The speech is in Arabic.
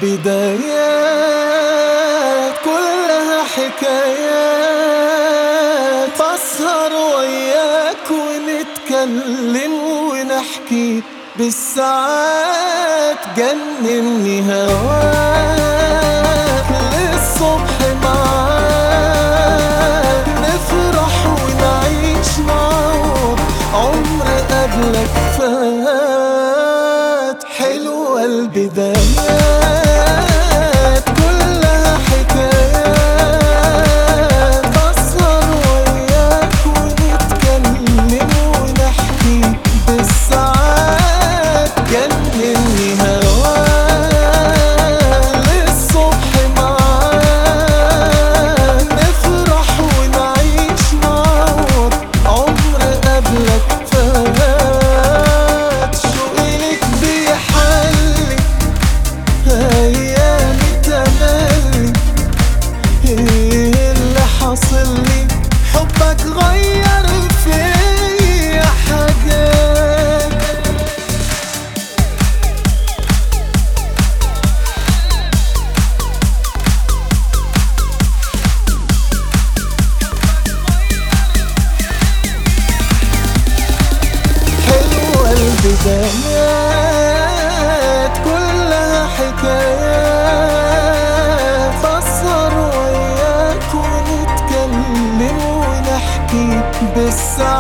البدايات كلها حكايات، بسهر وياك ونتكلم ونحكي بالساعات، جنني هواك للصبح معاك، نفرح ونعيش معاك، عمر قبلك فات. حلوة البدايات كلها حكايات، بسهر وياك ونتكلم ونحكي بالساعات، جنني هواك للصبح معاك، نفرح ونعيش معاك، عمر قبلك فات. شوقي لك بيحلي أيامي تملي، إيه اللي حاصل لي؟ حبك غير فيا حاجات. حلوة البدايات كلها حكايات، بسهر وياك ونتكلم ونحكي بالساعات،